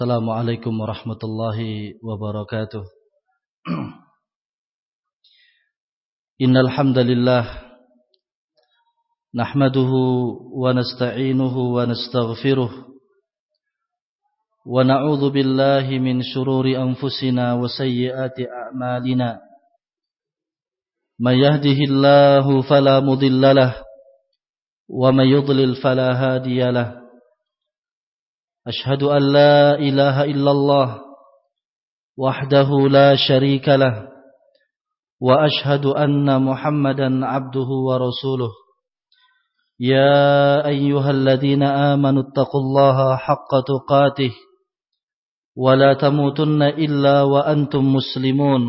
Assalamualaikum warahmatullahi wabarakatuh. Innal hamdalillah nahmaduhu wa nasta'inuhu wa nastaghfiruh wa na'udzu billahi min shururi anfusina wa sayyiati a'malina. May yahdihillahu fala mudilla lahu wa may yudlil fala hadiya lahu. أشهد أن لا إله إلا الله وحده لا شريك له وأشهد أن محمدا عبده ورسوله يا أيها الذين آمنوا اتقوا الله حق تقاته ولا تموتن إلا وأنتم مسلمون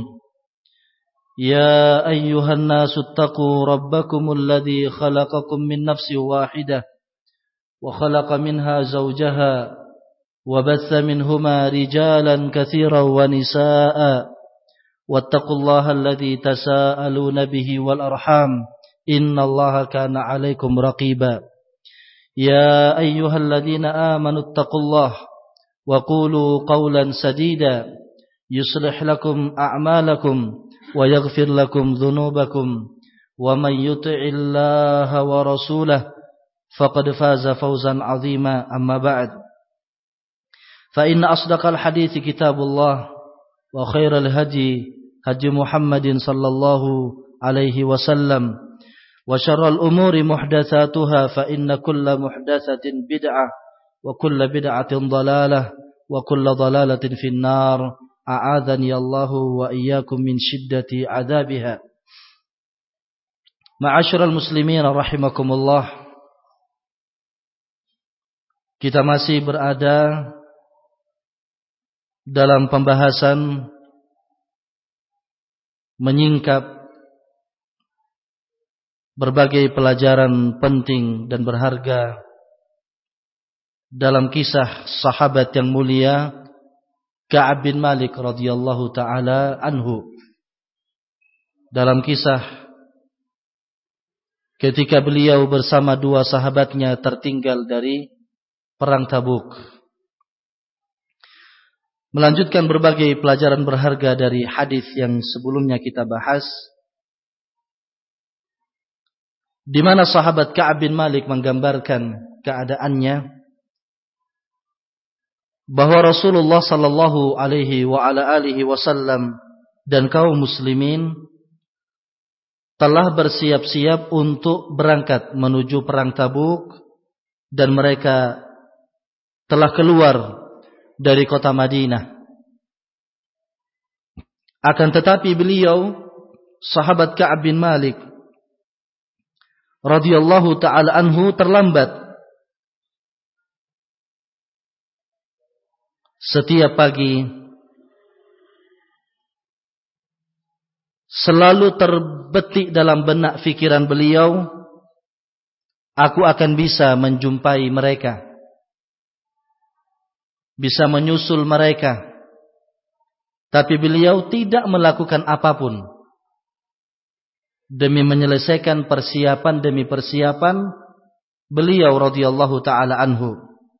يا أيها الناس اتقوا ربكم الذي خلقكم من نفس واحدة وخلق منها زوجها وبث منهما رجالا كثيرا ونساء واتقوا الله الذي تساءلون به والأرحام إن الله كان عليكم رقيبا يا أيها الذين آمنوا اتقوا الله وقولوا قولا سديدا يصلح لكم أعمالكم ويغفر لكم ذنوبكم ومن يطع الله ورسوله فقد فاز فوزا عظيما أما بعد فإن أصدق الحديث كتاب الله وخير الهدي هدي محمد صلى الله عليه وسلم وشر الأمور محدثاتها فإن كل محدثة بدعة وكل بدعة ضلالة وكل ضلالة في النار أعاذني الله وإياكم من شدة عذابها. معاشر المسلمين رحمكم الله. Kita masih berada dalam pembahasan menyingkap berbagai pelajaran penting dan berharga dalam kisah sahabat yang mulia Ka'ab bin Malik radhiyallahu taala anhu. Dalam kisah ketika beliau bersama dua sahabatnya tertinggal dari perang Tabuk. Melanjutkan berbagai pelajaran berharga dari hadis yang sebelumnya kita bahas, di mana sahabat Ka'ab bin Malik menggambarkan keadaannya bahwa Rasulullah sallallahu alaihi wa ala alihi wasallam dan kaum muslimin telah bersiap-siap untuk berangkat menuju perang Tabuk dan mereka telah keluar dari kota Madinah. Akan tetapi beliau, sahabat Ka'ab bin Malik radhiyallahu ta'ala anhu, terlambat. Setiap pagi selalu terbetik dalam benak fikiran beliau, aku akan bisa menjumpai mereka, bisa menyusul mereka. Tapi beliau tidak melakukan apapun demi menyelesaikan persiapan demi persiapan beliau radhiyallahu taala anhu,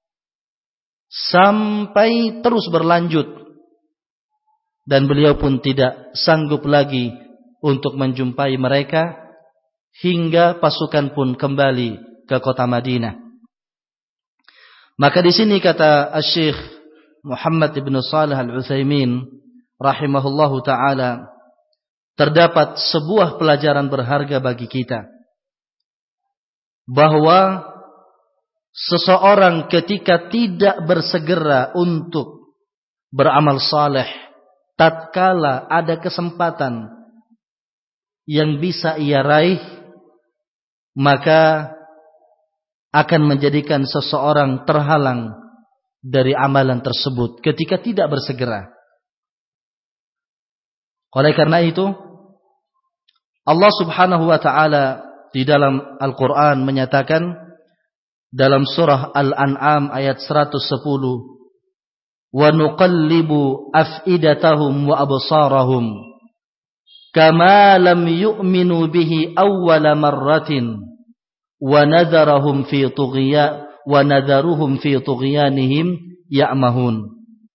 sampai terus berlanjut dan beliau pun tidak sanggup lagi untuk menjumpai mereka hingga pasukan pun kembali ke kota Madinah. Maka di sini kata Syekh Muhammad ibn Shalih Al-Utsaimin rahimahullahu taala, terdapat sebuah pelajaran berharga bagi kita, bahwa seseorang ketika tidak bersegera untuk beramal saleh tatkala ada kesempatan yang bisa ia raih, maka akan menjadikan seseorang terhalang dari amalan tersebut ketika tidak bersegera. Oleh karena itu, Allah Subhanahu wa taala di dalam Al-Qur'an menyatakan dalam surah Al-An'am ayat 110, "Wa nuqallibu af'idatahum wa absarahum kama lam yu'minu bihi awwala marratin wa nadharuhum fi tughyanihim ya'mahun."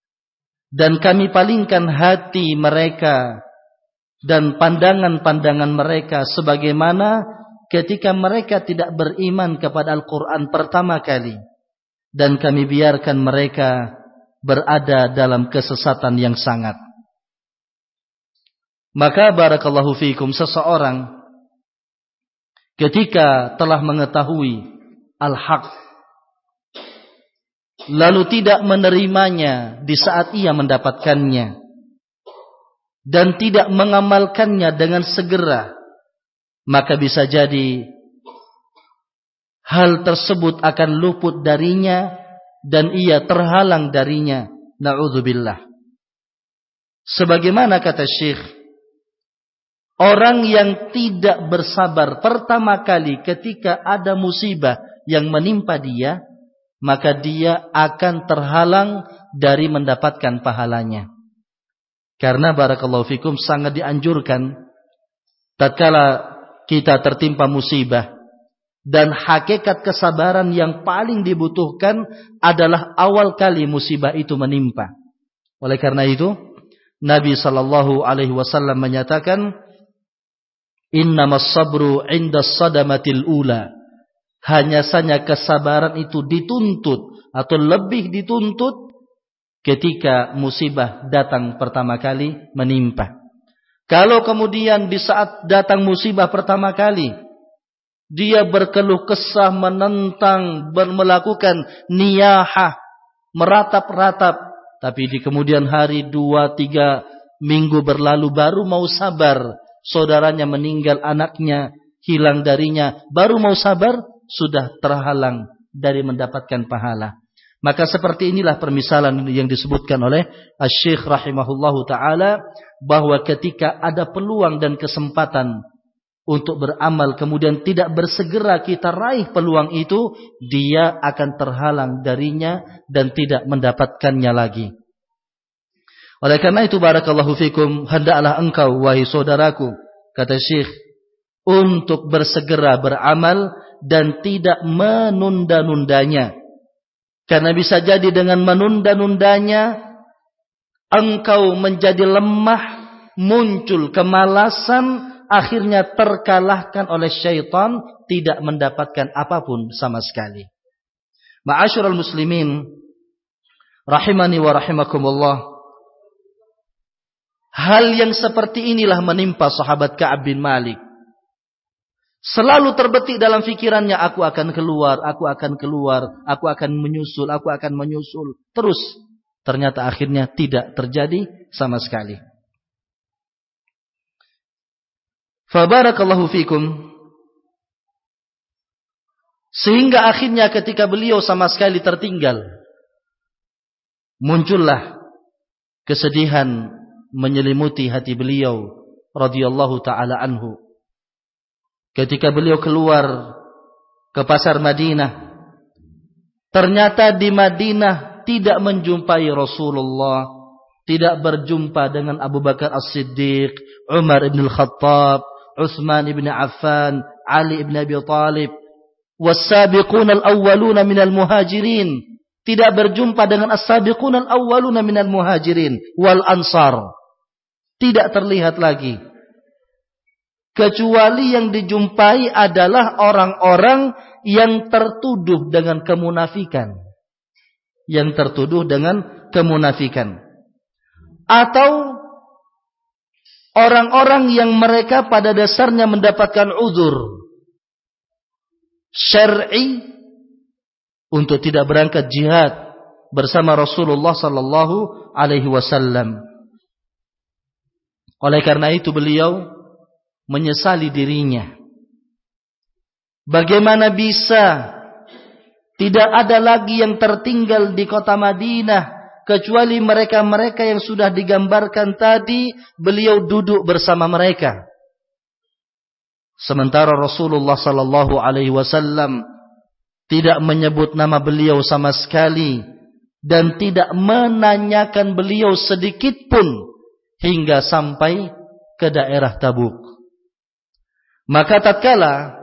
dan kami palingkan hati mereka dan pandangan-pandangan mereka sebagaimana ketika mereka tidak beriman kepada Al-Quran pertama kali, dan kami biarkan mereka berada dalam kesesatan yang sangat. Maka barakallahu fikum, seseorang ketika telah mengetahui al-haq lalu tidak menerimanya di saat ia mendapatkannya dan tidak mengamalkannya dengan segera, maka bisa jadi hal tersebut akan luput darinya dan ia terhalang darinya. Na'udzubillah. Sebagaimana kata Syekh, orang yang tidak bersabar pertama kali ketika ada musibah yang menimpa dia, maka dia akan terhalang dari mendapatkan pahalanya. Karena barakallahu fikum sangat dianjurkan tatkala kita tertimpa musibah, dan hakikat kesabaran yang paling dibutuhkan adalah awal kali musibah itu menimpa. Oleh karena itu Nabi sallallahu alaihi wasallam menyatakan, innamas sabru 'indas sadamatil ula. Hanya saja kesabaran itu dituntut atau lebih dituntut ketika musibah datang pertama kali menimpa. Kalau kemudian di saat datang musibah pertama kali dia berkeluh kesah, menentang, melakukan niyahah, meratap-ratap, tapi di kemudian hari 2-3 minggu berlalu baru mau sabar, saudaranya meninggal, anaknya hilang darinya, baru mau sabar sudah terhalang dari mendapatkan pahala. Maka seperti inilah permisalan yang disebutkan oleh Asy-Syaikh rahimahullahu taala, bahwa ketika ada peluang dan kesempatan untuk beramal kemudian tidak bersegera kita raih peluang itu, dia akan terhalang darinya dan tidak mendapatkannya lagi. Oleh karena itu barakallahu fikum, hendaklah engkau wahai saudaraku, kata Syekh, untuk bersegera beramal dan tidak menunda-nundanya. Karena bisa jadi dengan menunda-nundanya engkau menjadi lemah, muncul kemalasan, akhirnya terkalahkan oleh syaitan, tidak mendapatkan apapun sama sekali. Ma'asyiral muslimin rahimani wa rahimakumullah, hal yang seperti inilah menimpa sahabat Ka'ab bin Malik. Selalu terbetik dalam fikirannya, aku akan keluar, aku akan keluar, aku akan menyusul, aku akan menyusul. Terus, ternyata akhirnya tidak terjadi sama sekali. Fabarakallahu fikum. Sehingga akhirnya ketika beliau sama sekali tertinggal, muncullah kesedihan menyelimuti hati beliau radhiyallahu taala anhu. Ketika beliau keluar ke pasar Madinah, ternyata di Madinah tidak menjumpai Rasulullah, tidak berjumpa dengan Abu Bakar As-Siddiq, Umar ibn al-Khattab, Utsman ibn Affan, Ali ibn Abi Thalib, was-sabiqun al-awwaluna minal muhajirin. Tidak berjumpa dengan as-sabiqun al-awwaluna minal muhajirin wal ansar. Tidak terlihat lagi. Kecuali yang dijumpai adalah orang-orang yang tertuduh dengan kemunafikan. Yang tertuduh dengan kemunafikan. Atau orang-orang yang mereka pada dasarnya mendapatkan uzur syar'i untuk tidak berangkat jihad bersama Rasulullah sallallahu alaihi wasallam. Oleh karena itu beliau menyesali dirinya. Bagaimana bisa tidak ada lagi yang tertinggal di kota Madinah kecuali mereka-mereka yang sudah digambarkan tadi, beliau duduk bersama mereka. Sementara Rasulullah sallallahu alaihi wasallam tidak menyebut nama beliau sama sekali dan tidak menanyakan beliau sedikit pun hingga sampai ke daerah Tabuk. Maka tatkala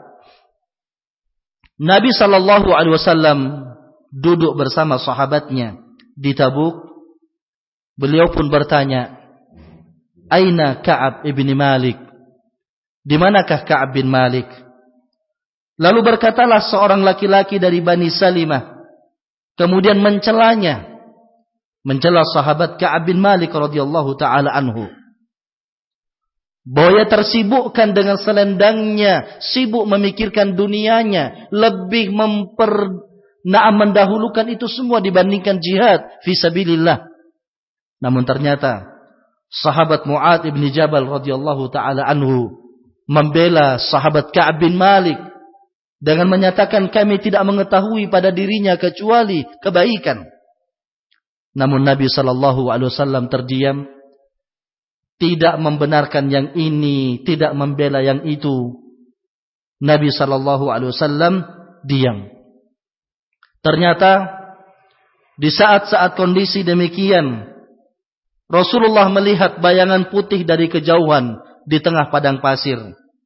Nabi sallallahu alaihi wasallam duduk bersama sahabatnya di Tabuk, Beliau pun bertanya, "Aina Ka'ab ibn Malik?" Di manakah Ka'ab bin Malik? Lalu berkatalah seorang laki-laki dari Bani Salimah, kemudian mencela sahabat Ka'ab bin Malik radhiyallahu taala anhu. Bahwa ia tersibukkan dengan selendangnya, sibuk memikirkan dunianya, lebih mendahulukan itu semua dibandingkan jihad fi sabilillah. Namun ternyata sahabat Mu'adz ibn Jabal radhiyallahu taala anhu membela sahabat Ka'ab bin Malik dengan menyatakan kami tidak mengetahui pada dirinya kecuali kebaikan. Namun Nabi sallallahu alaihi wasallam terdiam, tidak membenarkan yang ini, tidak membela yang itu. Nabi sallallahu alaihi wasallam diam. Ternyata di saat-saat kondisi demikian, Rasulullah melihat bayangan putih dari kejauhan di tengah padang pasir.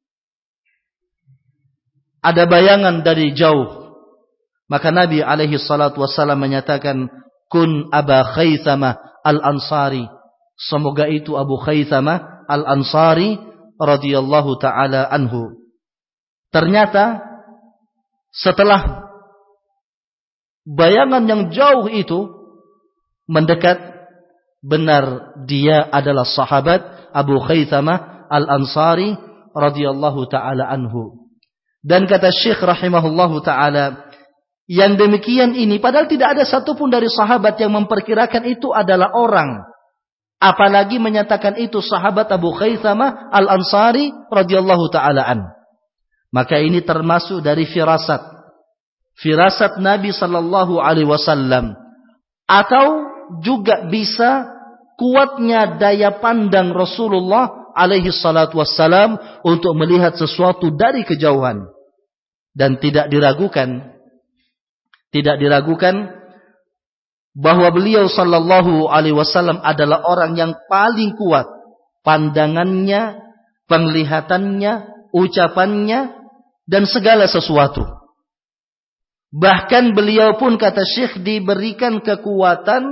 Ada bayangan dari jauh. Maka Nabi alaihi salatu wassalam menyatakan, "Kun Aba Khaythamah al-Ansari." Semoga itu Abu Khaythamah al-Ansari radhiyallahu taala anhu. Ternyata setelah bayangan yang jauh itu mendekat, benar dia adalah sahabat Abu Khaythamah al-Ansari radhiyallahu taala anhu. Dan kata Syekh rahimahullahu taala, yang demikian ini padahal tidak ada satupun dari sahabat yang memperkirakan itu adalah orang, apalagi menyatakan itu sahabat Abu Khaythamah al-Ansari radhiyallahu taala an. Maka ini termasuk dari firasat Nabi sallallahu alaihi wasallam, atau juga bisa kuatnya daya pandang Rasulullah alaihi salatu wassalam untuk melihat sesuatu dari kejauhan. Dan tidak diragukan bahwa beliau sallallahu alaihi wasallam adalah orang yang paling kuat pandangannya, penglihatannya, ucapannya, dan segala sesuatu. Bahkan beliau pun, kata Syekh, diberikan kekuatan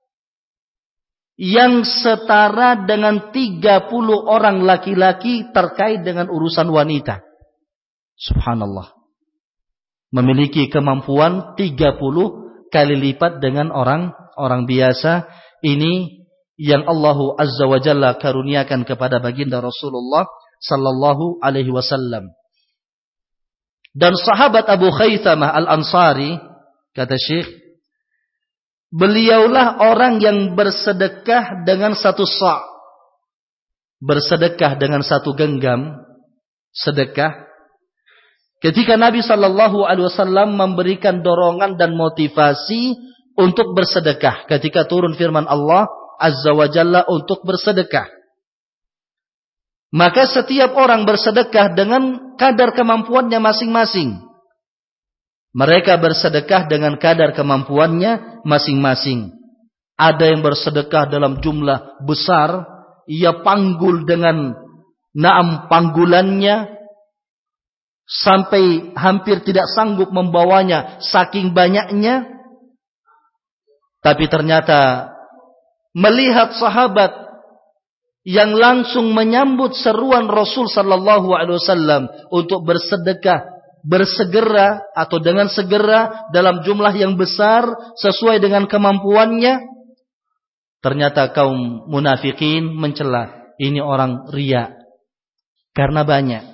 yang setara dengan 30 orang laki-laki terkait dengan urusan wanita. Subhanallah. Memiliki kemampuan 30 kali lipat dengan orang biasa. Ini yang Allah Azza wa Jalla karuniakan kepada baginda Rasulullah sallallahu alaihi wasallam. Dan sahabat Abu Khaythamah al-Ansari, kata Syekh, beliaulah orang yang bersedekah dengan satu sa', bersedekah dengan satu genggam sedekah. Ketika Nabi sallallahu alaihi wasallam memberikan dorongan dan motivasi untuk bersedekah, ketika turun firman Allah Azza wa Jalla untuk bersedekah, maka setiap orang bersedekah dengan kadar kemampuannya masing-masing. Mereka bersedekah dengan kadar kemampuannya masing-masing. Ada yang bersedekah dalam jumlah besar, ia panggul dengan panggulannya sampai hampir tidak sanggup membawanya saking banyaknya. Tapi ternyata melihat sahabat yang langsung menyambut seruan Rasul sallallahu alaihi wasallam untuk bersedekah, bersegera atau dengan segera dalam jumlah yang besar sesuai dengan kemampuannya, ternyata kaum munafikin mencela, ini orang riya karena banyak.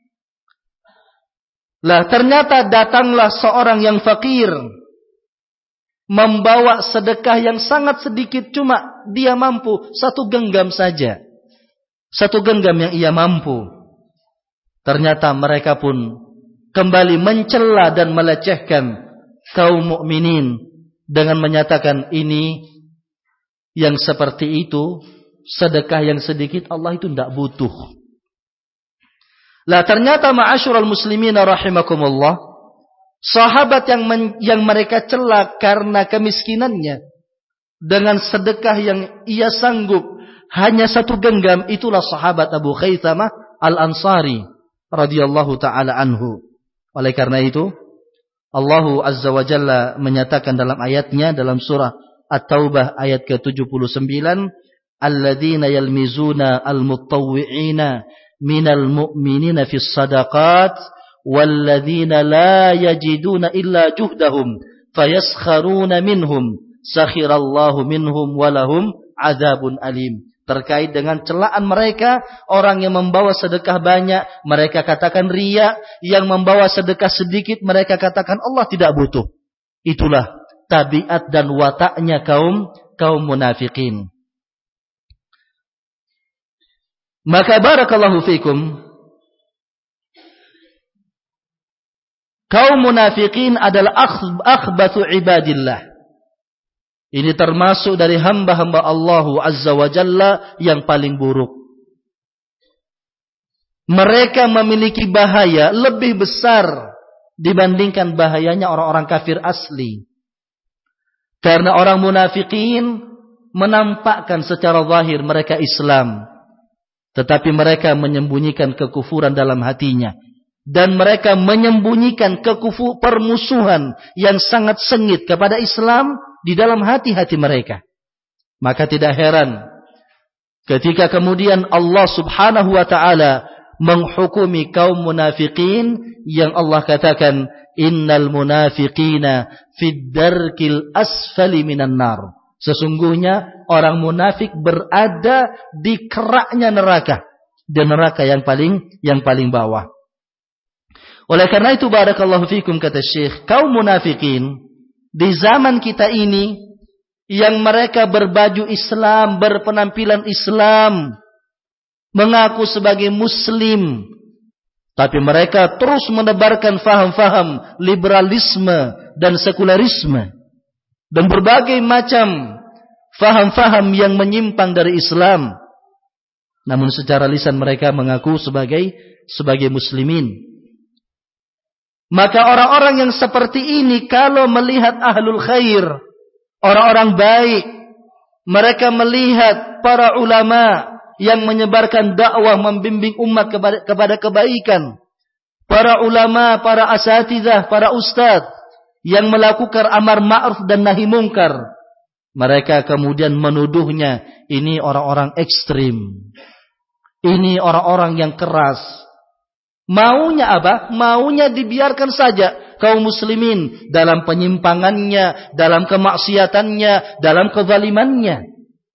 Lah ternyata datanglah seorang yang fakir, membawa sedekah yang sangat sedikit, cuma dia mampu satu genggam saja, satu genggam yang ia mampu. Ternyata mereka pun kembali mencela dan melecehkan kaum mukminin dengan menyatakan, ini yang seperti itu, sedekah yang sedikit Allah itu tidak butuh. Lah ternyata ma'asyiral muslimin rahimakumullah, sahabat yang mereka cela karena kemiskinannya, dengan sedekah yang ia sanggup hanya satu genggam, itulah sahabat Abu Khaythamah al-Ansari radhiyallahu taala anhu. Oleh karena itu Allah Azza wa Jalla menyatakan dalam ayatnya dalam surah At-Taubah ayat ke-79, alladzina yalmizuna al-mutawwi'ina minal mu'minina fis sadaqat walladzina la yajiduna illa juhdahum fayaskharuna minhum sakhirallahu minhum walahum adzabun alim. Terkait dengan celaan mereka, orang yang membawa sedekah banyak, mereka katakan riya, yang membawa sedekah sedikit, mereka katakan Allah tidak butuh. Itulah tabiat dan wataknya kaum munafikin. Maka barakallahu fikum, kaum munafikin adalah akhbathu ibadillah. Ini termasuk dari hamba-hamba Allah Azza wa Jalla yang paling buruk. Mereka memiliki bahaya lebih besar dibandingkan bahayanya orang-orang kafir asli. Karena orang munafikin menampakkan secara zahir mereka Islam, tetapi mereka menyembunyikan kekufuran dalam hatinya. Dan mereka menyembunyikan permusuhan yang sangat sengit kepada Islam di dalam hati-hati mereka. Maka tidak heran ketika kemudian Allah Subhanahu wa ta'ala menghukumi kaum munafikin yang Allah katakan, innal munafiqina fid darkil asfali minan nar. Sesungguhnya orang munafik berada di keraknya neraka, di neraka yang paling bawah. Oleh karena itu barakallahu fikum, kata Syekh, kaum munafikin di zaman kita ini yang mereka berbaju Islam, berpenampilan Islam, mengaku sebagai muslim, tapi mereka terus menebarkan faham-faham liberalisme dan sekularisme dan berbagai macam faham-faham yang menyimpang dari Islam. Namun secara lisan mereka mengaku sebagai muslimin. Maka orang-orang yang seperti ini kalau melihat ahlul khair, orang-orang baik, mereka melihat para ulama yang menyebarkan dakwah, membimbing umat kepada kebaikan, para ulama, para asatidzah, para ustadz yang melakukan amar ma'ruf dan nahi mungkar, mereka kemudian menuduhnya ini orang-orang ekstrim, ini orang-orang yang keras. Maunya apa? Maunya dibiarkan saja kaum muslimin dalam penyimpangannya, dalam kemaksiatannya, dalam kezalimannya.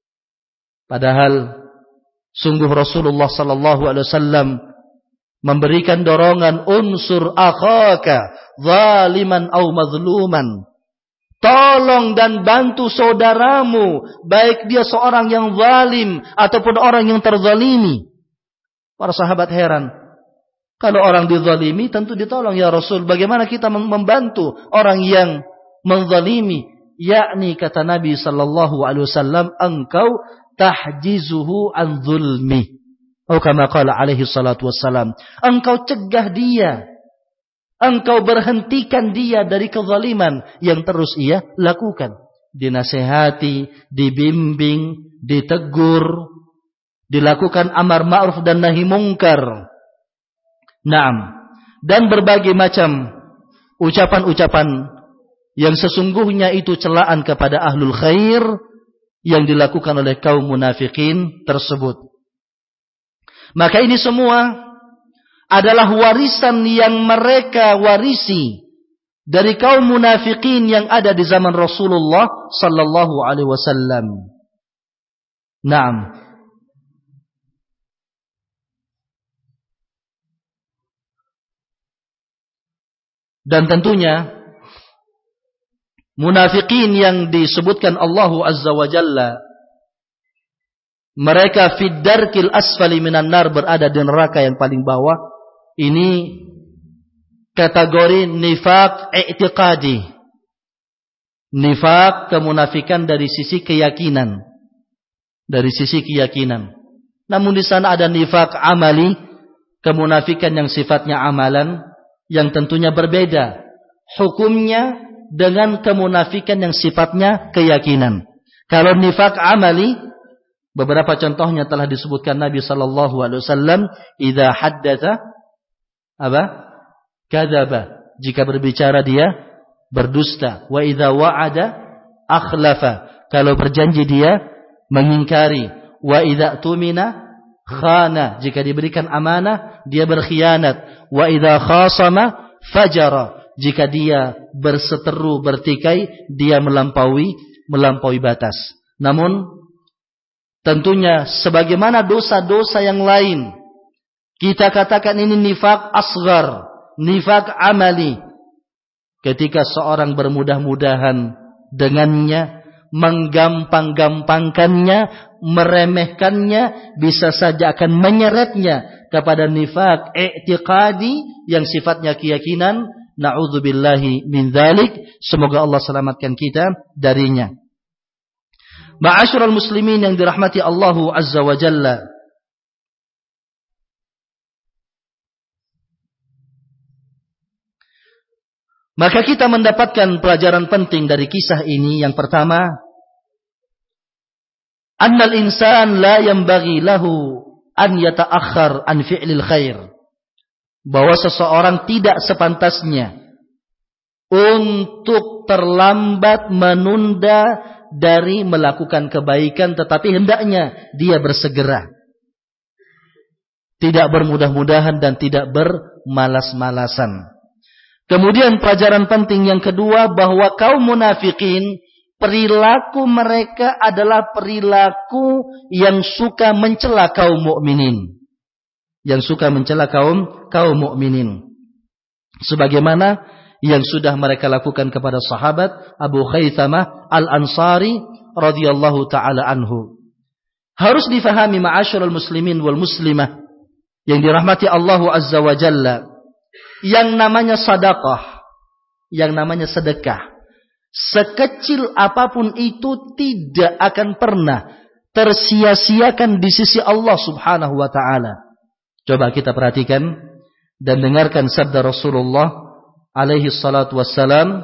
Padahal sungguh Rasulullah sallallahu alaihi wasallam memberikan dorongan, unsur akhaka zaliman au mazluman. Tolong dan bantu saudaramu, baik dia seorang yang zalim ataupun orang yang terzalimi. Para sahabat heran. Kalau orang dizalimi tentu ditolong ya Rasul. Bagaimana kita membantu orang yang menzalimi? Yakni kata Nabi sallallahu alaihi wasallam, engkau tahjizuhu an zulmi. Atau kama qala alaihi salatu wassalam, engkau cegah dia. Engkau berhentikan dia dari kezaliman yang terus ia lakukan. Dinasehati, dibimbing, ditegur, dilakukan amar ma'ruf dan nahi mungkar. Naam, dan berbagai macam ucapan-ucapan yang sesungguhnya itu celaan kepada ahlul khair yang dilakukan oleh kaum munafikin tersebut. Maka ini semua adalah warisan yang mereka warisi dari kaum munafikin yang ada di zaman Rasulullah sallallahu alaihi wasallam. Naam. Dan tentunya munafikin yang disebutkan Allah Azza wa Jalla, mereka fid darkil asfali minan nar, berada di neraka yang paling bawah. Ini kategori nifaq i'tiqadi. Nifaq, kemunafikan dari sisi keyakinan. Dari sisi keyakinan. Namun di sana ada nifaq amali, kemunafikan yang sifatnya amalan, yang tentunya berbeda hukumnya dengan kemunafikan yang sifatnya keyakinan. Kalau nifaq amali, beberapa contohnya telah disebutkan Nabi sallallahu alaihi wasallam, idza haddatsa apa? Kadzaba. Jika berbicara dia berdusta. Wa idza wa'ada akhlafa. Kalau berjanji dia mengingkari. Wa idza tumina khana, jika diberikan amanah dia berkhianat. Wa idza khasama fajara, jika dia berseteru, bertikai, dia melampaui batas. Namun tentunya sebagaimana dosa-dosa yang lain, kita katakan ini nifaq asghar, nifaq amali. Ketika seorang bermudah-mudahan dengannya, menggampang-gampangkannya, meremehkannya, bisa saja akan menyeretnya kepada nifaq i'tiqadi yang sifatnya keyakinan. Na'udzubillahi min dzalik. Semoga Allah selamatkan kita darinya. Ma'asyiral muslimin yang dirahmati Allah Azza wa Jalla. Maka kita mendapatkan pelajaran penting dari kisah ini. Yang pertama, annal insan la yanbaghi lahu an yata'akhkhar an fi'lil khair. Bahwa seseorang tidak sepantasnya untuk terlambat, menunda dari melakukan kebaikan, tetapi hendaknya dia bersegera. Tidak bermudah-mudahan dan tidak bermalas-malasan. Kemudian pelajaran penting yang kedua, bahwa kaum munafikin, perilaku mereka adalah perilaku yang suka mencela kaum mukminin. Yang suka mencela kaum mukminin. Sebagaimana yang sudah mereka lakukan kepada sahabat Abu Khaythamah Al-Ansari radhiyallahu taala anhu. Harus difahami ma'asyiral muslimin wal muslimah yang dirahmati Allah Azza wa Jalla. Yang namanya sedekah, yang namanya sedekah, sekecil apapun itu tidak akan pernah tersia-siakan di sisi Allah Subhanahu wa taala. Coba kita perhatikan dan dengarkan sabda Rasulullah alaihi salatu wassalam.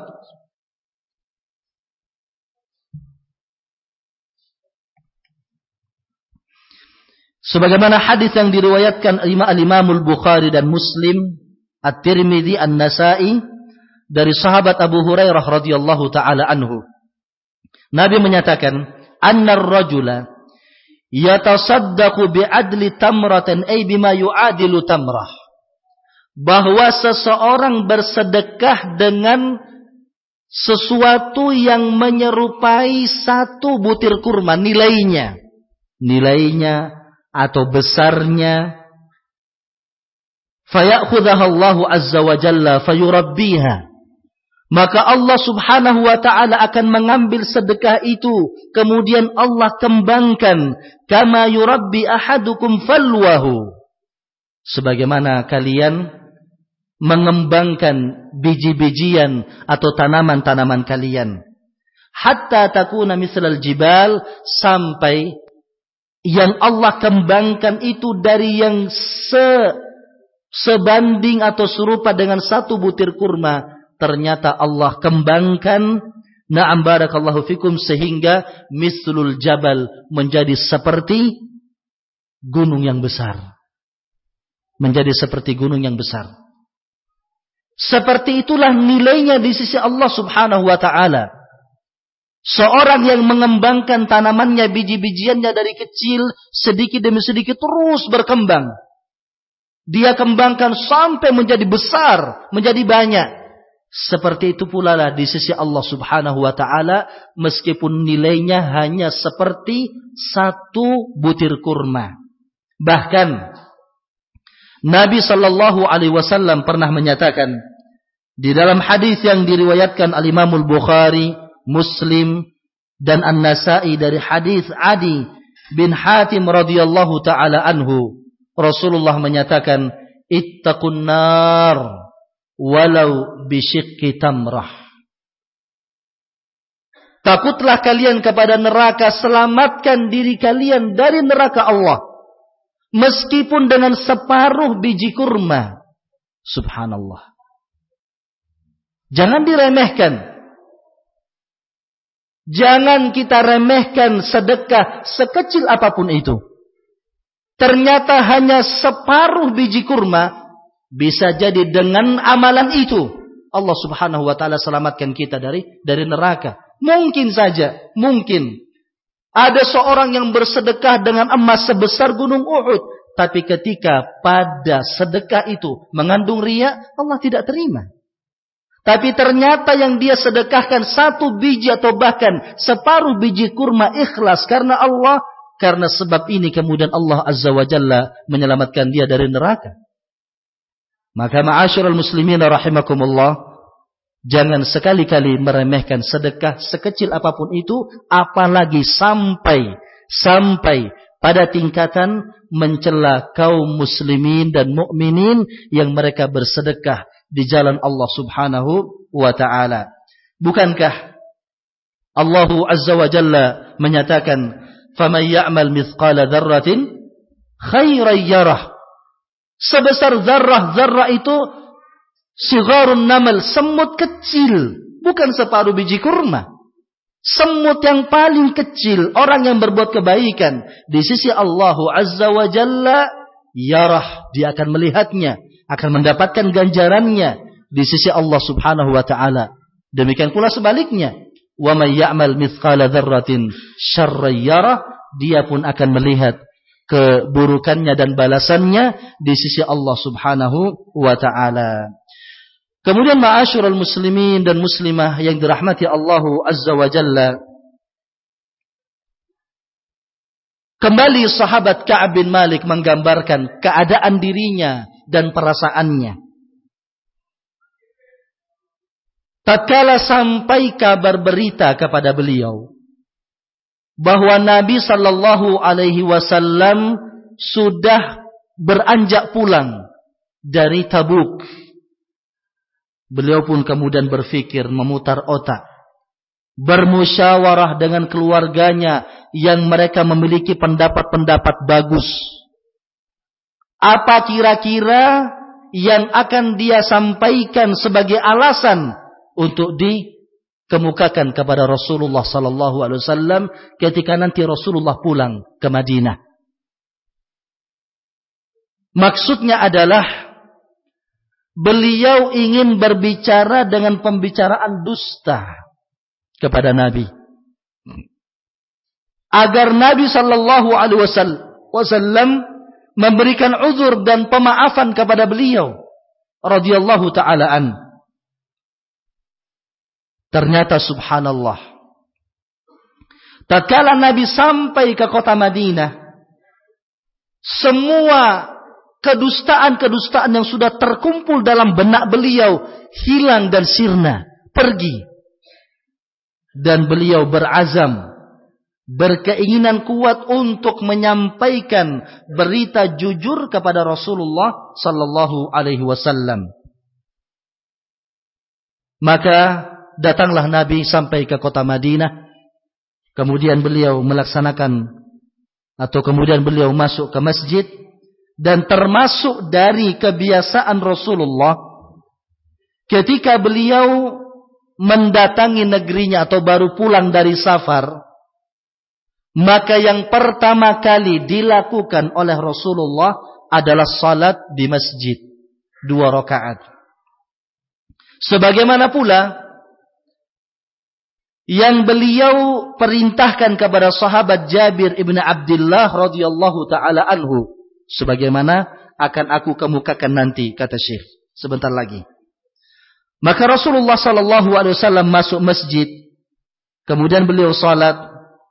Sebagaimana hadis yang diriwayatkan Imam Al-Bukhari dan Muslim, At-Tirmidzi, An-Nasa'i, dari sahabat Abu Hurairah radhiyallahu taala anhu. Nabi menyatakan, "Annar rajula yatasaddaqu bi'adli tamratan ay bima yu'adilu tamrah." Bahwa seseorang bersedekah dengan sesuatu yang menyerupai satu butir kurma, nilainya atau besarnya. Fayakhudhaha Allahu Azza wa Jalla fayurabbiha. Maka Allah Subhanahu wa taala akan mengambil sedekah itu, kemudian Allah kembangkan, kama yurabbi ahadukum falwahu. Sebagaimana kalian mengembangkan biji-bijian atau tanaman-tanaman kalian. Hatta takuna mislal jibal, sampai yang Allah kembangkan itu dari yang sebanding atau serupa dengan satu butir kurma, ternyata Allah kembangkan, na'am barakallahu fikum, sehingga mislul jabal, menjadi seperti gunung yang besar. Menjadi seperti gunung yang besar. Seperti itulah nilainya di sisi Allah Subhanahu wa ta'ala. Seorang yang mengembangkan tanamannya, biji-bijiannya dari kecil, sedikit demi sedikit terus berkembang. Dia kembangkan sampai menjadi besar, menjadi banyak. Seperti itu pula lah di sisi Allah Subhanahu wa taala, meskipun nilainya hanya seperti satu butir kurma. Bahkan Nabi sallallahu alaihi wasallam pernah menyatakan di dalam hadis yang diriwayatkan Al-Imam Al-Bukhari, Muslim dan An-Nasa'i dari hadis Adi bin Hatim radhiyallahu taala anhu, Rasulullah menyatakan, ittaqun nar walau bisyiqqi tamrah. Takutlah kalian kepada neraka, selamatkan diri kalian dari neraka Allah, meskipun dengan separuh biji kurma. Subhanallah. Jangan diremehkan. Jangan kita remehkan sedekah sekecil apapun itu. Ternyata hanya separuh biji kurma, bisa jadi dengan amalan itu Allah Subhanahu wa taala selamatkan kita dari neraka. Mungkin saja, mungkin ada seorang yang bersedekah dengan emas sebesar gunung Uhud, tapi ketika pada sedekah itu mengandung riya, Allah tidak terima. Tapi ternyata yang dia sedekahkan 1 biji atau bahkan separuh biji kurma ikhlas karena Allah, karena sebab ini kemudian Allah Azza wa Jalla menyelamatkan dia dari neraka. Maka ma'asyiral muslimin rahimakumullah, jangan sekali-kali meremehkan sedekah sekecil apapun itu, apalagi sampai pada tingkatan mencela kaum muslimin dan mukminin yang mereka bersedekah di jalan Allah Subhanahu wa ta'ala. Bukankah Allah Azza wa Jalla menyatakan, "Faman ya'mal mithqala dzarratin khairan yarah." Sebesar zarrah itu sigharun namal, semut kecil, bukan separuh biji kurma. Semut yang paling kecil, orang yang berbuat kebaikan di sisi Allah Azza wa Jalla, yarah, dia akan melihatnya, akan mendapatkan ganjarannya di sisi Allah Subhanahu wa ta'ala. Demikian pula sebaliknya, wa may ya'mal mithqala dzarratin syarran yarah, dia pun akan melihat keburukannya dan balasannya di sisi Allah Subhanahu wa ta'ala. Kemudian ma'asyiral muslimin dan muslimah yang dirahmati Allah Azza wa Jalla, kembali sahabat Ka'ab bin Malik menggambarkan keadaan dirinya dan perasaannya. Tatkala sampai kabar berita kepada beliau bahwa Nabi sallallahu alaihi wasallam sudah beranjak pulang dari Tabuk, beliau pun kemudian berpikir, memutar otak, bermusyawarah dengan keluarganya yang mereka memiliki pendapat-pendapat bagus. Apa kira-kira yang akan dia sampaikan sebagai alasan untuk dikemukakan kepada Rasulullah sallallahu alaihi wasallam ketika nanti Rasulullah pulang ke Madinah? Maksudnya adalah beliau ingin berbicara dengan pembicaraan dusta kepada Nabi, agar Nabi sallallahu alaihi wasallam memberikan uzur dan pemaafan kepada beliau radhiyallahu taala an. Ternyata subhanallah, tatkala Nabi sampai ke kota Madinah, semua kedustaan-kedustaan yang sudah terkumpul dalam benak beliau hilang dan sirna, pergi. Dan beliau berazam, berkeinginan kuat untuk menyampaikan berita jujur kepada Rasulullah sallallahu alaihi wasallam. Maka datanglah Nabi sampai ke kota Madinah. Kemudian beliau melaksanakan atau kemudian beliau masuk ke masjid. Dan termasuk dari kebiasaan Rasulullah, ketika beliau mendatangi negerinya atau baru pulang dari safar, maka yang pertama kali dilakukan oleh Rasulullah adalah salat di masjid 2 rakaat. Sebagaimana pula yang beliau perintahkan kepada sahabat Jabir ibn Abdullah radhiyallahu taala anhu, sebagaimana akan aku kemukakan nanti, kata Syekh sebentar lagi. Maka Rasulullah sallallahu alaihi wasallam masuk masjid, kemudian beliau salat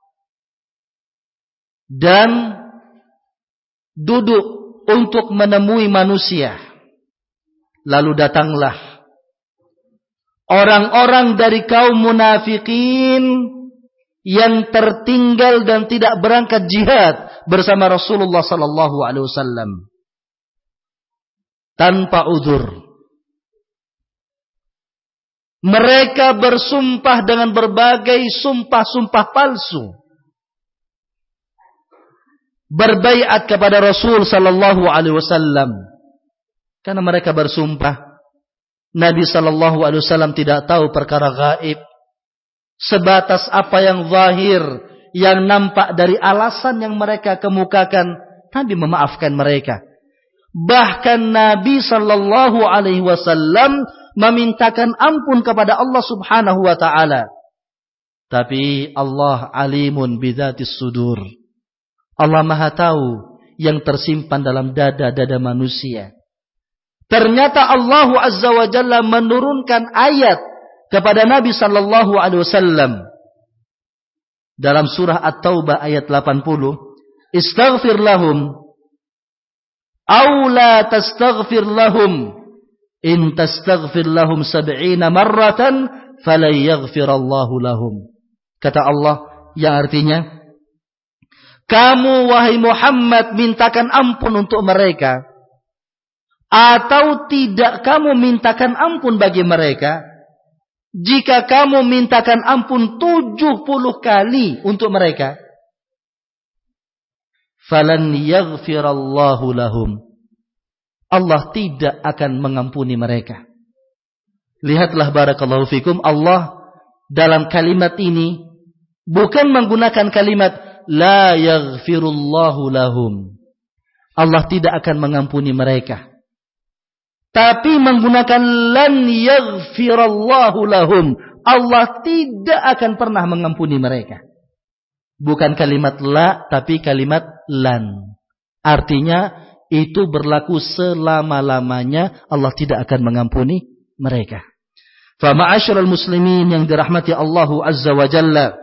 dan duduk untuk menemui manusia. Lalu datanglah orang-orang dari kaum munafikin yang tertinggal dan tidak berangkat jihad bersama Rasulullah sallallahu alaihi wasallam tanpa uzur. Mereka bersumpah dengan berbagai sumpah-sumpah palsu, berbaiat kepada Rasul sallallahu alaihi wasallam, karena mereka bersumpah Nabi sallallahu alaihi wasallam tidak tahu perkara gaib, sebatas apa yang zahir, yang nampak dari alasan yang mereka kemukakan. Nabi memaafkan mereka. Bahkan Nabi sallallahu alaihi wasallam memintakan ampun kepada Allah Subhanahu wa taala Tapi Allah alimun bidzatis sudur. Allah Maha tahu yang tersimpan dalam dada-dada manusia. Ternyata Allah Azza wa Jalla menurunkan ayat kepada Nabi sallallahu alaihi wasallam dalam surah At-Taubah ayat 80, "Istaghfir lahum aw la tastaghfir lahum in tastaghfir lahum 70 marratan falan yaghfirallahu lahum." Kata Allah yang artinya, kamu wahai Muhammad mintakan ampun untuk mereka, atau tidak kamu mintakan ampun bagi mereka. Jika kamu mintakan ampun 70 kali untuk mereka, falan yaghfirallahu lahum, Allah tidak akan mengampuni mereka. Lihatlah barakallahu fikum, Allah dalam kalimat ini bukan menggunakan kalimat la yaghfirullahu lahum, Allah tidak akan mengampuni mereka, tapi menggunakan lan yaghfirallahu lahum, Allah tidak akan pernah mengampuni mereka. Bukan kalimat la, tapi kalimat lan. Artinya itu berlaku selama-lamanya, Allah tidak akan mengampuni mereka. Fa ma'asyiral muslimin yang dirahmati Allah Azza wa Jalla,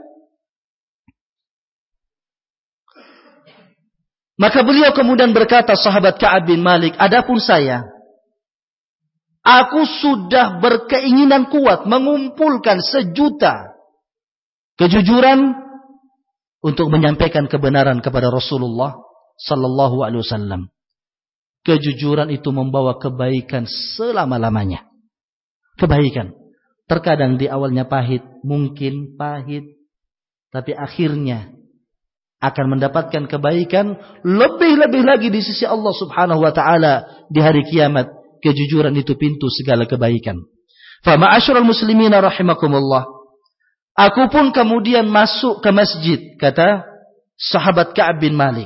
maka beliau kemudian berkata, sahabat Ka'ab bin Malik, adapun saya, aku sudah berkeinginan kuat mengumpulkan 1.000.000 kejujuran untuk menyampaikan kebenaran kepada Rasulullah sallallahu alaihi wasallam. Kejujuran itu membawa kebaikan selama-lamanya. Kebaikan. Terkadang di awalnya pahit, mungkin pahit, tapi akhirnya akan mendapatkan kebaikan lebih-lebih lagi di sisi Allah Subhanahu wa taala di hari kiamat. Kejujuran itu pintu segala kebaikan. Fa ma'asyiral muslimina rahimakumullah, aku pun kemudian masuk ke masjid, kata sahabat Ka'ab bin Malik.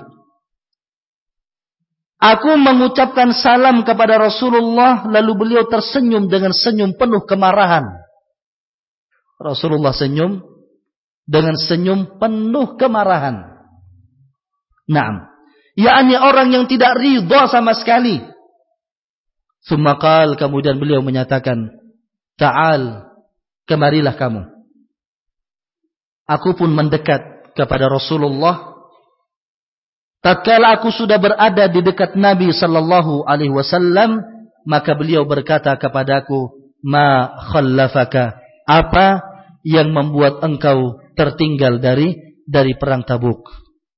Aku mengucapkan salam kepada Rasulullah, lalu beliau tersenyum dengan senyum penuh kemarahan. Rasulullah senyum dengan senyum penuh kemarahan. Naam, yakni orang yang tidak ridha sama sekali. Tsumma qala, kemudian beliau menyatakan, ta'al, kemarilah kamu. Aku pun mendekat kepada Rasulullah. Tatkala aku sudah berada di dekat Nabi sallallahu alaihi wasallam, maka beliau berkata kepadaku, ma khallafaka, apa yang membuat engkau tertinggal dari perang Tabuk?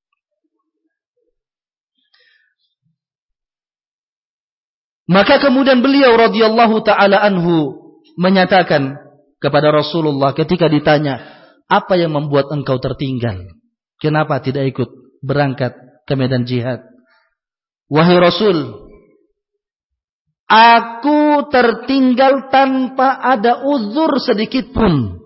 Maka kemudian beliau radhiyallahu taala anhu menyatakan kepada Rasulullah ketika ditanya, apa yang membuat engkau tertinggal? Kenapa tidak ikut berangkat ke medan jihad? Wahai Rasul, aku tertinggal tanpa ada uzur sedikit pun.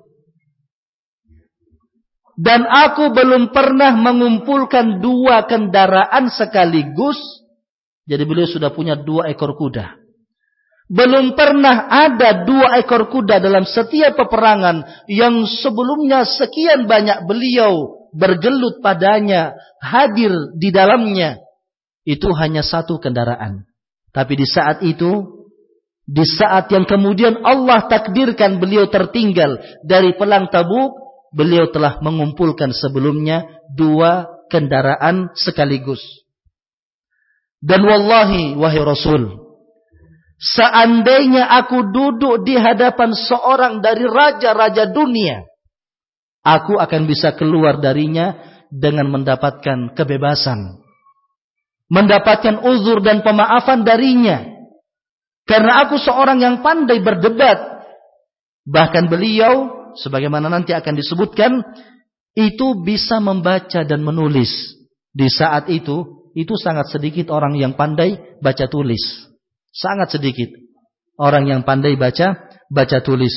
Dan aku belum pernah mengumpulkan 2 kendaraan sekaligus. Jadi beliau sudah punya 2 ekor kuda. Belum pernah ada 2 ekor kuda dalam setiap peperangan yang sebelumnya sekian banyak beliau bergelut padanya, hadir di dalamnya. Itu hanya 1 kendaraan. Tapi di saat itu, di saat yang kemudian Allah takdirkan beliau tertinggal dari perang Tabuk, beliau telah mengumpulkan sebelumnya 2 kendaraan sekaligus. Dan wallahi, wahai Rasul, seandainya aku duduk di hadapan seorang dari raja-raja dunia, aku akan bisa keluar darinya dengan mendapatkan kebebasan, mendapatkan uzur dan pemaafan darinya. Karena aku seorang yang pandai berdebat. Bahkan beliau, sebagaimana nanti akan disebutkan, itu bisa membaca dan menulis. Di saat itu sangat sedikit orang yang pandai baca tulis. Sangat sedikit orang yang pandai baca tulis.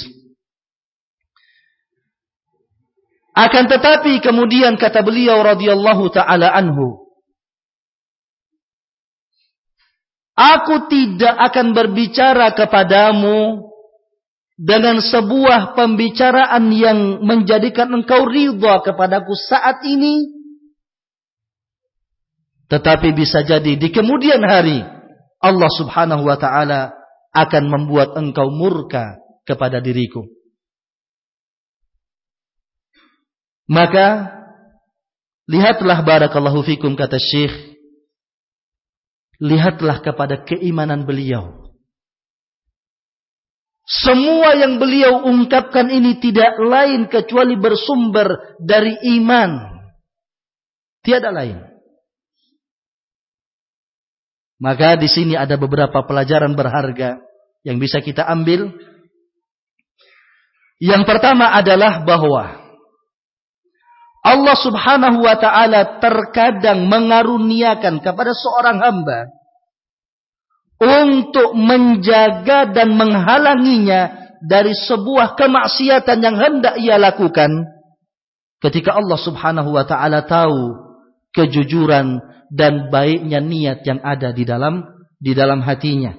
Akan tetapi kemudian kata beliau radhiyallahu taala anhu, aku tidak akan berbicara kepadamu dengan sebuah pembicaraan yang menjadikan engkau ridha kepadaku saat ini, tetapi bisa jadi di kemudian hari Allah Subhanahu wa ta'ala akan membuat engkau murka kepada diriku. Maka lihatlah, barakallahu fikum, kata Syekh, lihatlah kepada keimanan beliau. Semua yang beliau ungkapkan ini tidak lain kecuali bersumber dari iman. Tiada lain. Maka di sini ada beberapa pelajaran berharga yang bisa kita ambil. Yang pertama adalah bahwa Allah Subhanahu wa ta'ala terkadang mengaruniakan kepada seorang hamba untuk menjaga dan menghalanginya dari sebuah kemaksiatan yang hendak ia lakukan, ketika Allah Subhanahu wa ta'ala tahu kejujuran dan baiknya niat yang ada di dalam hatinya.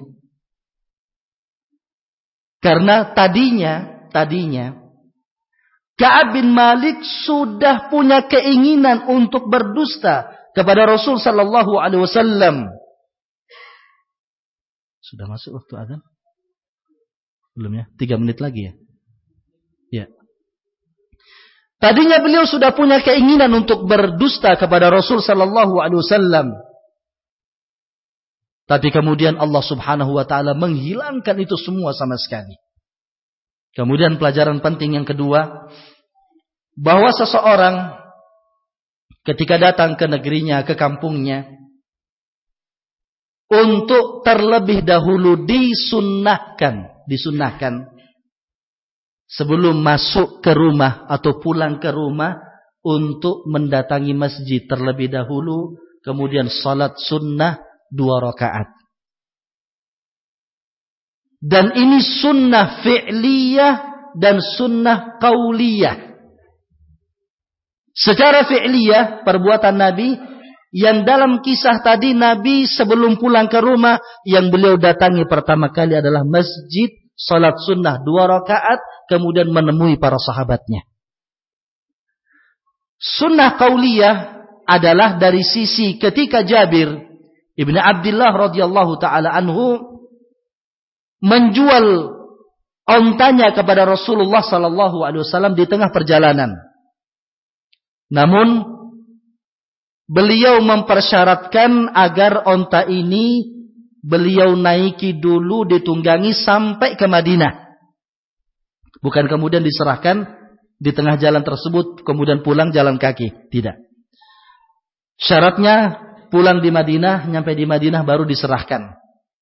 Karena tadinya Ka'ab bin Malik sudah punya keinginan untuk berdusta kepada Rasul sallallahu alaihi wasallam. Sudah masuk waktu azan? Belum ya? 3 menit lagi ya? Ya. Tadinya beliau sudah punya keinginan untuk berdusta kepada Rasul sallallahu alaihi wasallam. Tapi kemudian Allah Subhanahu wa ta'ala menghilangkan itu semua sama sekali. Kemudian pelajaran penting yang kedua, bahwa seseorang ketika datang ke negerinya, ke kampungnya, untuk terlebih dahulu disunnahkan sebelum masuk ke rumah atau pulang ke rumah, untuk mendatangi masjid terlebih dahulu, kemudian salat sunnah 2 rakaat. Dan ini sunnah fi'liyah dan sunnah qauliyah. Secara fi'liyah, perbuatan Nabi, yang dalam kisah tadi, Nabi sebelum pulang ke rumah, yang beliau datangi pertama kali adalah masjid, salat sunnah 2 rakaat, kemudian menemui para sahabatnya. Sunnah qauliyah adalah dari sisi ketika Jabir ibn Abdullah radhiyallahu ta'ala anhu menjual ontanya kepada Rasulullah sallallahu alaihi wasallam di tengah perjalanan. Namun beliau mempersyaratkan agar onta ini beliau naiki dulu, ditunggangi sampai ke Madinah. Bukan kemudian diserahkan di tengah jalan tersebut kemudian pulang jalan kaki, tidak. Syaratnya pulang di Madinah, nyampe di Madinah baru diserahkan.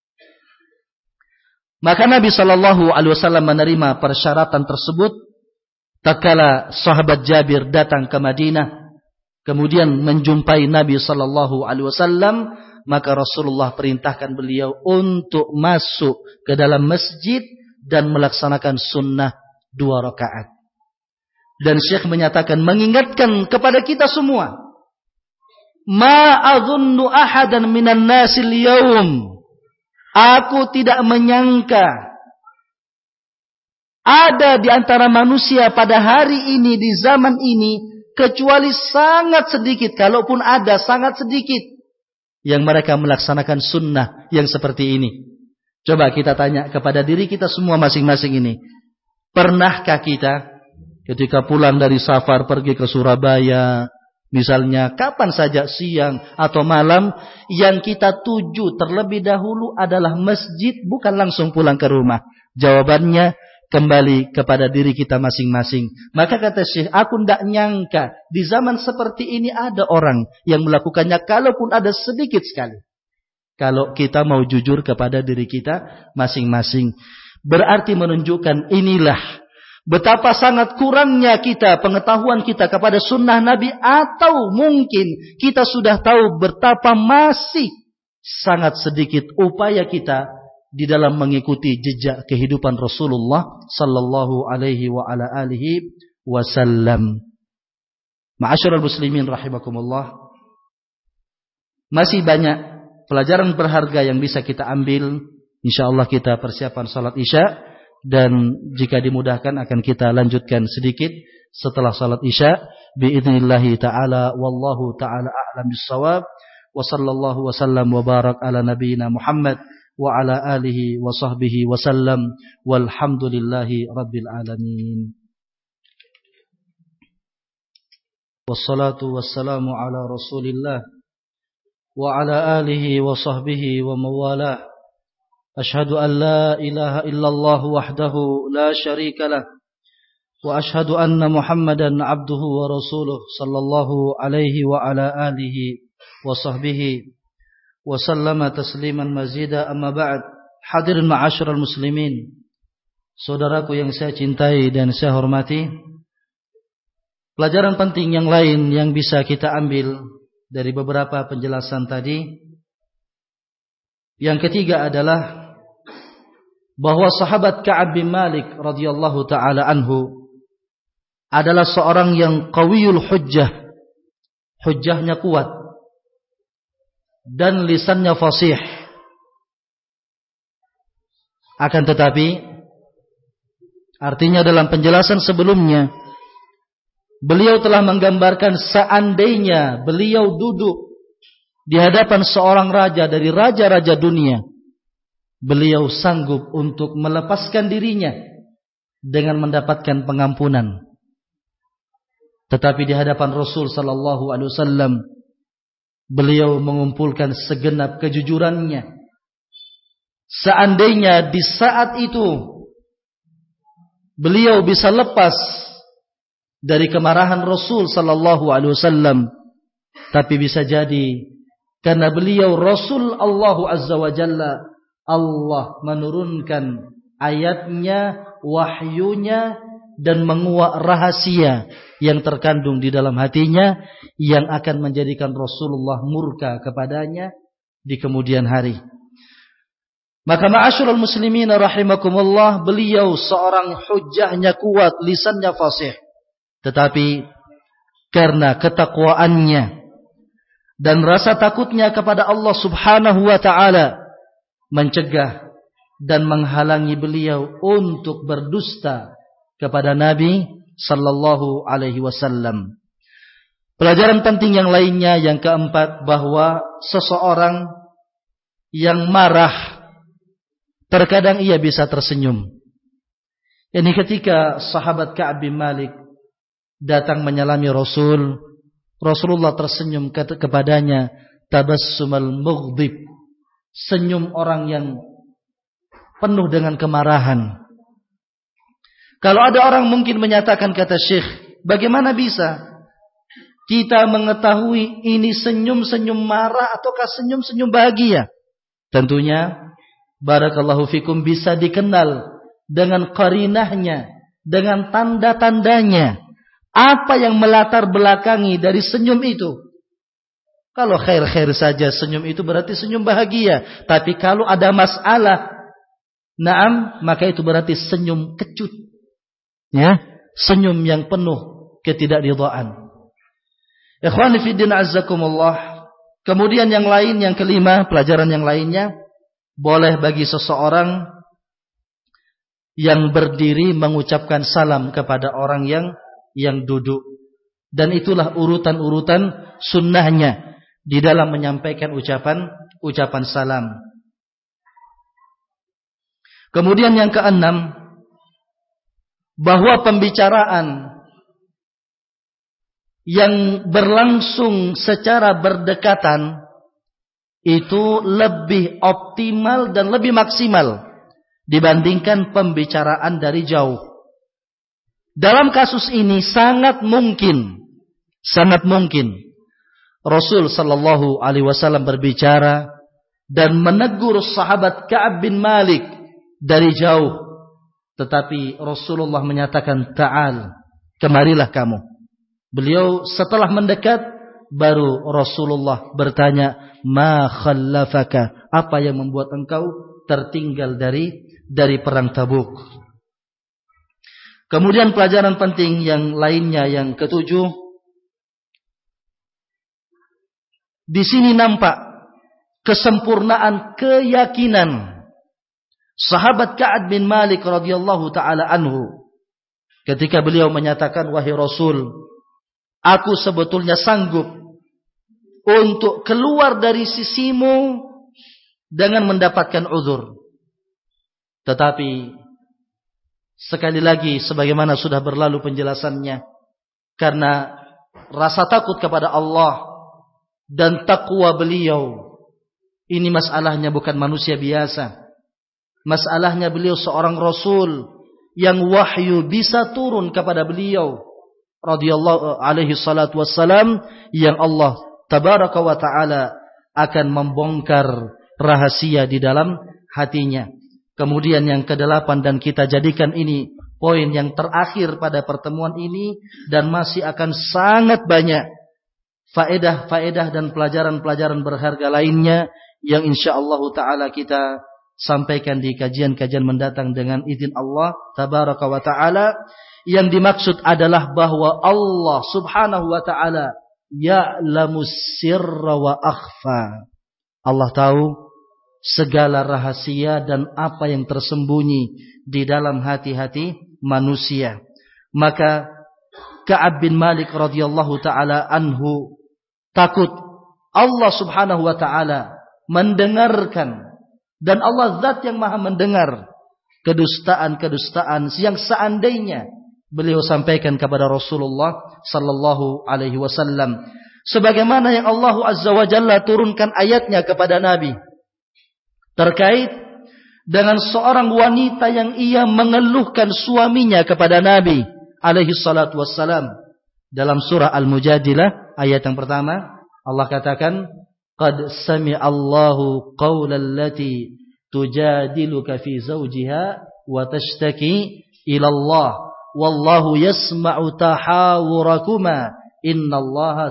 Maka Nabi sallallahu alaihi wasallam menerima persyaratan tersebut tatkala sahabat Jabir datang ke Madinah, kemudian menjumpai Nabi sallallahu alaihi wasallam, maka Rasulullah perintahkan beliau untuk masuk ke dalam masjid dan melaksanakan sunnah 2 rakaat. Dan Syekh menyatakan, mengingatkan kepada kita semua, ma adhunnu ahadan minan nasil yawm, aku tidak menyangka ada di antara manusia pada hari ini, di zaman ini, kecuali sangat sedikit, kalaupun ada sangat sedikit, yang mereka melaksanakan sunnah yang seperti ini. Coba kita tanya kepada diri kita semua masing-masing ini. Pernahkah kita ketika pulang dari safar pergi ke Surabaya, misalnya kapan saja, siang atau malam, yang kita tuju terlebih dahulu adalah masjid, bukan langsung pulang ke rumah? Jawabannya kembali kepada diri kita masing-masing. Maka kata Syekh, aku tidak nyangka di zaman seperti ini ada orang yang melakukannya, kalaupun ada sedikit sekali. Kalau kita mau jujur kepada diri kita masing-masing, berarti menunjukkan inilah betapa sangat kurangnya kita, pengetahuan kita kepada sunnah Nabi, atau mungkin kita sudah tahu betapa masih sangat sedikit upaya kita di dalam mengikuti jejak kehidupan Rasulullah sallallahu alaihi wa ala alihi wasallam. Ma'asyiral muslimin rahimakumullah. Masih banyak pelajaran berharga yang bisa kita ambil. Insyaallah kita persiapan salat Isya. dan jika dimudahkan akan kita lanjutkan sedikit setelah salat Isya biidznillah taala. Wallahu taala a'lam bissawab. Wa sallallahu wasallam wa barak ala nabiyyina Muhammad wa ala alihi wa sahbihi wasallam walhamdulillahi rabbil alamin. Wassalatu wassalamu ala Rasulillah wa ala alihi wa sahbihi wa mawalah. Ashhadu an la ilaha illallah wahdahu la syarika lah wa ashhadu anna Muhammadan abduhu wa rasuluh sallallahu alaihi wa ala alihi wa sahbihi wa sallama tasliman mazida. Amma ba'd. Hadirin ma'asyiral muslimin, saudaraku yang saya cintai dan saya hormati, pelajaran penting yang lain yang bisa kita ambil dari beberapa penjelasan tadi, yang ketiga adalah bahwa sahabat Ka'ab bin Malik radhiyallahu taala anhu adalah seorang yang qawiyul hujjah, hujjahnya kuat dan lisannya fasih. Akan tetapi artinya dalam penjelasan sebelumnya beliau telah menggambarkan seandainya beliau duduk di hadapan seorang raja dari raja-raja dunia, beliau sanggup untuk melepaskan dirinya dengan mendapatkan pengampunan. Tetapi di hadapan Rasul sallallahu alaihi wasallam beliau mengumpulkan segenap kejujurannya. Seandainya di saat itu beliau bisa lepas dari kemarahan Rasul sallallahu alaihi wasallam, tapi bisa jadi karena beliau Rasul Allah Azza wa Jalla, Allah menurunkan ayatnya, wahyunya, dan menguak rahasia yang terkandung di dalam hatinya yang akan menjadikan Rasulullah murka kepadanya di kemudian hari. Maka ma'asyiral muslimin rahimakumullah, beliau seorang hujjahnya kuat, lisannya fasih, tetapi karena ketakwaannya dan rasa takutnya kepada Allah Subhanahu wa taala mencegah dan menghalangi beliau untuk berdusta kepada Nabi sallallahu alaihi wasallam. Pelajaran penting yang lainnya yang keempat, bahwa seseorang yang marah terkadang ia bisa tersenyum. Ini ketika sahabat Ka'ab bin Malik datang menyalami Rasul, Rasulullah tersenyum kepadanya, tabassumal mughdib, senyum orang yang penuh dengan kemarahan. Kalau ada orang mungkin menyatakan, kata Syekh, bagaimana bisa kita mengetahui ini senyum-senyum marah ataukah senyum-senyum bahagia? Tentunya barakallahu fikum bisa dikenal dengan qarinahnya, dengan tanda-tandanya. Apa yang melatar belakangi dari senyum itu? Kalau khair-khair saja senyum itu berarti senyum bahagia. Tapi kalau ada masalah, naam, maka itu berarti senyum kecut. Ya, senyum yang penuh ketidakridhaan. Ikhwani fiddin azzakumullah. Kemudian yang lain, yang kelima, pelajaran yang lainnya, boleh bagi seseorang yang berdiri mengucapkan salam kepada orang yang duduk. Dan itulah urutan-urutan sunnahnya di dalam menyampaikan ucapan salam. Kemudian yang keenam, bahwa pembicaraan yang berlangsung secara berdekatan itu lebih optimal dan lebih maksimal dibandingkan pembicaraan dari jauh. Dalam kasus ini sangat mungkin Rasul sallallahu alaihi wasallam berbicara dan menegur sahabat Ka'ab bin Malik dari jauh, tetapi Rasulullah menyatakan, ta'al, kemarilah kamu. Beliau setelah mendekat baru Rasulullah bertanya, ma khallafaka, apa yang membuat engkau tertinggal dari perang Tabuk. Kemudian pelajaran penting yang lainnya, yang ketujuh, di sini nampak kesempurnaan keyakinan Sahabat Ka'ab bin Malik radhiyallahu taala anhu, ketika beliau menyatakan, wahai Rasul, aku sebetulnya sanggup untuk keluar dari sisimu dengan mendapatkan uzur. Tetapi sekali lagi sebagaimana sudah berlalu penjelasannya, karena rasa takut kepada Allah dan takwa beliau, ini masalahnya bukan manusia biasa. Masalahnya beliau seorang Rasul yang wahyu bisa turun kepada beliau radhiyallahu alaihi salatu wassalam, yang Allah tabaraka wa ta'ala akan membongkar rahasia di dalam hatinya. Kemudian yang ke-8, dan kita jadikan ini poin yang terakhir pada pertemuan ini, dan masih akan sangat banyak faedah-faedah dan pelajaran-pelajaran berharga lainnya yang insyaallah taala kita sampaikan di kajian-kajian mendatang dengan izin Allah tabaraka wa taala. Yang dimaksud adalah bahwa Allah subhanahu wa taala ya'lamus sirra wa akhfa. Allah tahu segala rahasia dan apa yang tersembunyi di dalam hati-hati manusia. Maka Ka'ab bin Malik radhiyallahu taala anhu takut Allah subhanahu wa taala mendengarkan, dan Allah zat yang maha mendengar, kedustaan-kedustaan yang seandainya beliau sampaikan kepada Rasulullah sallallahu alaihi wasallam, sebagaimana yang Allah azza wa jalla turunkan ayatnya kepada Nabi terkait dengan seorang wanita yang ia mengeluhkan suaminya kepada Nabi alaihi salatu wassalam. Dalam surah Al-Mujadilah ayat yang pertama, Allah katakan, qad sami'allahu qawlal lati tujadiluka fi zawjiha wa tashtaki ila Allah wallahu yasma'u tahawurakuma innallaha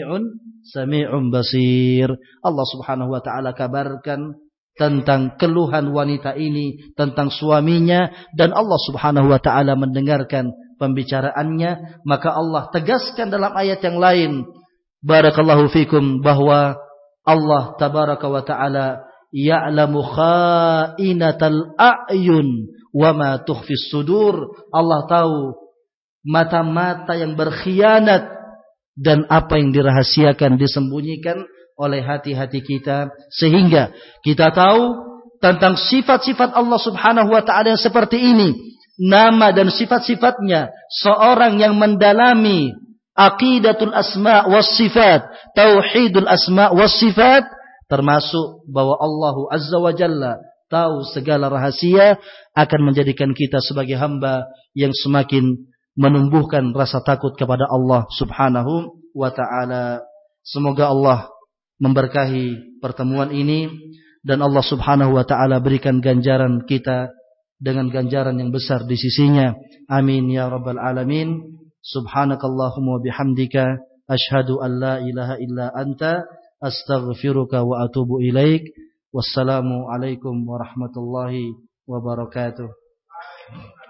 sami'un basir. Allah subhanahu wa ta'ala kabarkan tentang keluhan wanita ini tentang suaminya, dan Allah subhanahu wa ta'ala mendengarkan pembicaraannya. Maka Allah tegaskan dalam ayat yang lain, barakallahu fikum, bahwa Allah tabaraka wa ta'ala ya'lamu kha'inatal a'yun wa ma tukhfis sudur. Allah tahu mata-mata yang berkhianat dan apa yang dirahasiakan, disembunyikan oleh hati-hati kita, sehingga kita tahu tentang sifat-sifat Allah subhanahu wa ta'ala yang seperti ini, nama dan sifat-sifatnya. Seorang yang mendalami aqidatul asma' was sifat, tauhidul asma' was sifat, termasuk bahwa Allah azza wa jalla tahu segala rahasia, akan menjadikan kita sebagai hamba yang semakin menumbuhkan rasa takut kepada Allah subhanahu wa ta'ala. Semoga Allah memberkahi pertemuan ini, dan Allah subhanahu wa ta'ala berikan ganjaran kita dengan ganjaran yang besar di sisinya. Amin ya rabbal alamin. Subhanakallahumma bihamdika ashhadu an la ilaha illa anta astaghfiruka wa atubu ilaik. Wassalamu alaikum warahmatullahi wabarakatuh.